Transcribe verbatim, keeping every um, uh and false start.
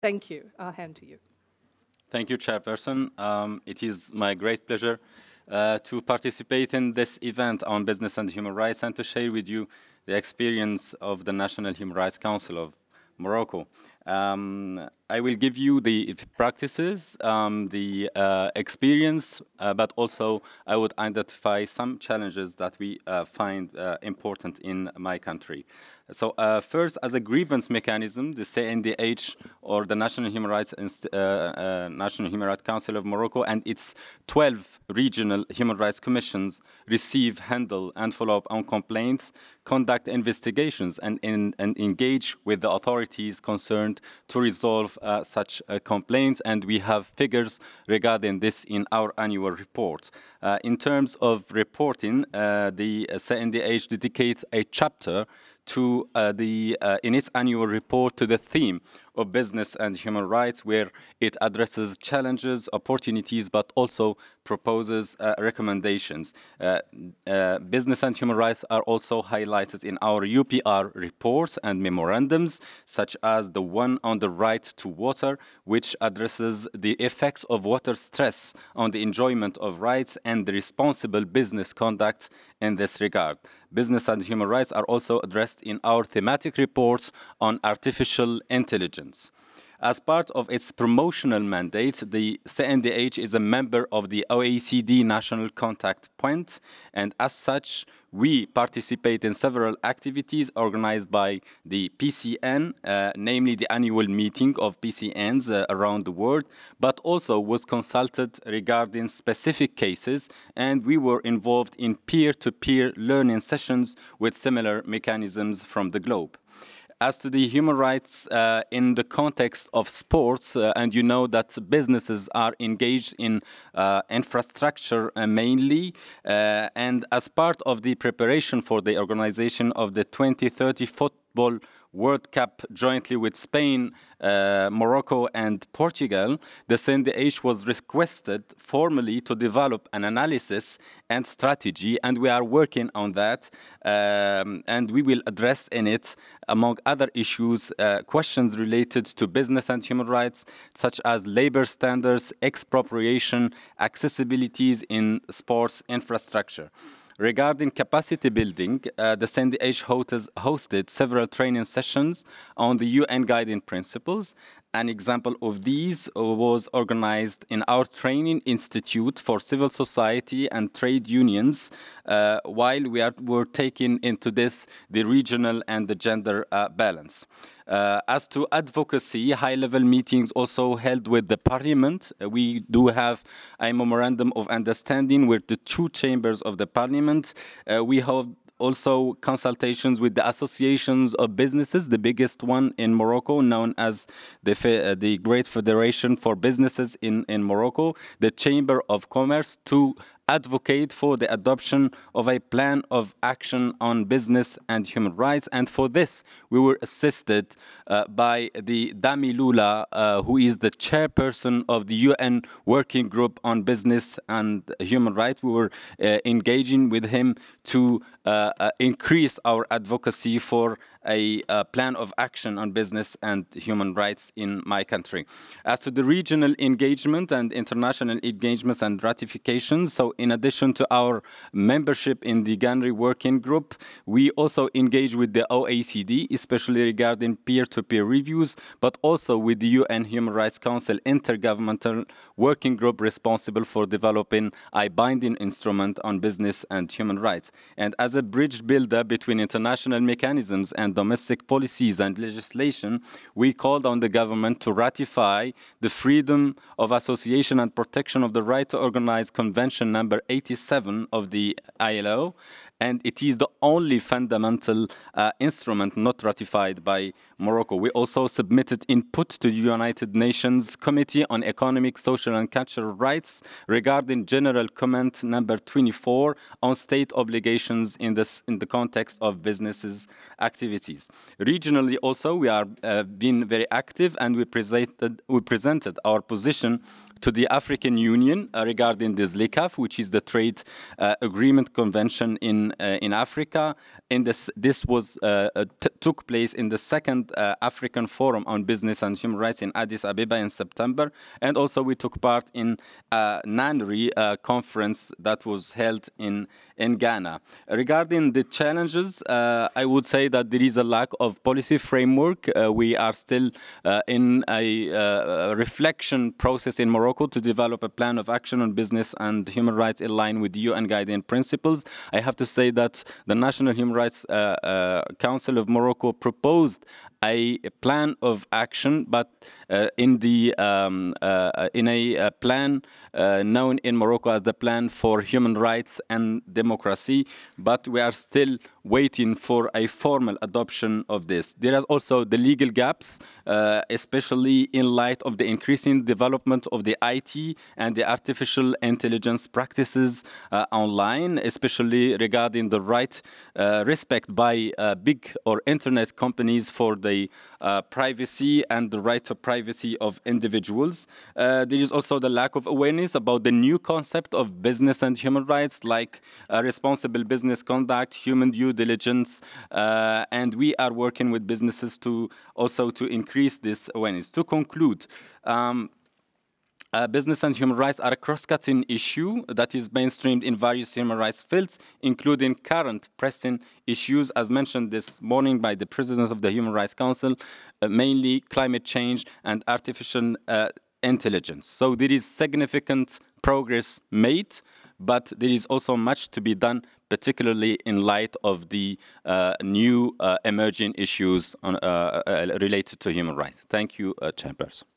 Thank you. I'll hand to you. Thank you, Chairperson. Um, it is my great pleasure uh, to participate in this event on business and human rights and to share with you the experience of the National Human Rights Council of Morocco. Um, I will give you the practices, um, the uh, experience, uh, but also I would identify some challenges that we uh, find uh, important in my country. So uh, first, as a grievance mechanism, the C N D H, or the National Human Rights Inst uh, uh, National Human Rights Council of Morocco, and its twelve regional human rights commissions receive, handle, and follow up on complaints, conduct investigations, and, in, and engage with the authorities concerned to resolve uh, such uh, complaints. And we have figures regarding this in our annual report. Uh, in terms of reporting, uh, the C N D H dedicates a chapter to uh, the uh, in its annual report to the theme of business and human rights, where it addresses challenges, opportunities, but also proposes uh, recommendations. Uh, uh, business and human rights are also highlighted in our U P R reports and memorandums, such as the one on the right to water, which addresses the effects of water stress on the enjoyment of rights and the responsible business conduct in this regard. Business and human rights are also addressed in our thematic reports on artificial intelligence. As part of its promotional mandate, the C N D H is a member of the O E C D National Contact Point, and as such, we participate in several activities organized by the P C N, uh, namely the annual meeting of P C Ns uh, around the world, but also was consulted regarding specific cases, and we were involved in peer-to-peer learning sessions with similar mechanisms from the globe. As to the human rights uh, in the context of sports, uh, and you know that businesses are engaged in uh, infrastructure uh, mainly, uh, and as part of the preparation for the organization of the twenty thirty football World Cup jointly with Spain, uh, Morocco, and Portugal, the C N D H was requested formally to develop an analysis and strategy, and we are working on that, um, and we will address in it, among other issues, uh, questions related to business and human rights, such as labor standards, expropriation, accessibilities in sports infrastructure. Regarding capacity building, uh, the C N D H hosted several training sessions on the U N Guiding Principles. An example of these was organized in our training institute for civil society and trade unions, uh, while we are, were taking into this the regional and the gender uh, balance. Uh, as to advocacy, high-level meetings also held with the parliament. Uh, we do have a memorandum of understanding with the two chambers of the parliament. Uh, we have also consultations with the associations of businesses, the biggest one in Morocco, known as the, uh, the Great Federation for Businesses in, in Morocco, the Chamber of Commerce, to advocate for the adoption of a plan of action on business and human rights. And for this, we were assisted uh, by the Dami Lula, uh, who is the chairperson of the U N Working Group on Business and Human Rights. We were uh, engaging with him to uh, uh, increase our advocacy for a uh, plan of action on business and human rights in my country. As to the regional engagement and international engagements and ratifications, so in addition to our membership in the Ganri Working Group, we also engage with the O E C D, especially regarding peer-to-peer reviews, but also with the U N Human Rights Council Intergovernmental Working Group responsible for developing a binding instrument on business and human rights. And as a bridge builder between international mechanisms and domestic policies and legislation, we called on the government to ratify the Freedom of Association and Protection of the Right to Organize Convention number eighty-seven of the I L O, and it is the only fundamental uh, instrument not ratified by Morocco. We also submitted input to the United Nations Committee on Economic, Social and Cultural Rights regarding General Comment number twenty-four on state obligations in, this, in the context of businesses' activities. Regionally also, we are uh, being very active, and we presented, we presented our position to the African Union uh, regarding the ZLECAf, which is the Trade uh, Agreement Convention in done uh, in Africa. In this, this was uh, uh, t- took place in the second uh, African Forum on Business and Human Rights in Addis Ababa in September, and also we took part in uh, NANRI uh, conference that was held in in Ghana. Regarding the challenges, uh, I would say that there is a lack of policy framework. Uh, we are still uh, in a, uh, a reflection process in Morocco to develop a plan of action on business and human rights in line with U N guiding principles. I have to say that the National Human Rights uh, uh, Council of Morocco proposed a plan of action, but uh, in the um, uh, in a, a plan uh, known in Morocco as the Plan for Human Rights and Democracy, but we are still waiting for a formal adoption of this. There are also the legal gaps, uh, especially in light of the increasing development of the I T and the artificial intelligence practices uh, online, especially regarding the right uh, respect by uh, big or internet companies for the uh, privacy and the right to privacy of individuals. Uh, there is also the lack of awareness about the new concept of business and human rights, like uh, responsible business conduct, human due diligence, uh, and we are working with businesses to also to increase this awareness. To conclude, um, Uh, business and human rights are a cross-cutting issue that is mainstreamed in various human rights fields, including current pressing issues, as mentioned this morning by the President of the Human Rights Council, uh, mainly climate change and artificial uh, intelligence. So there is significant progress made, but there is also much to be done, particularly in light of the uh, new uh, emerging issues on, uh, uh, related to human rights. Thank you, uh, Chairperson.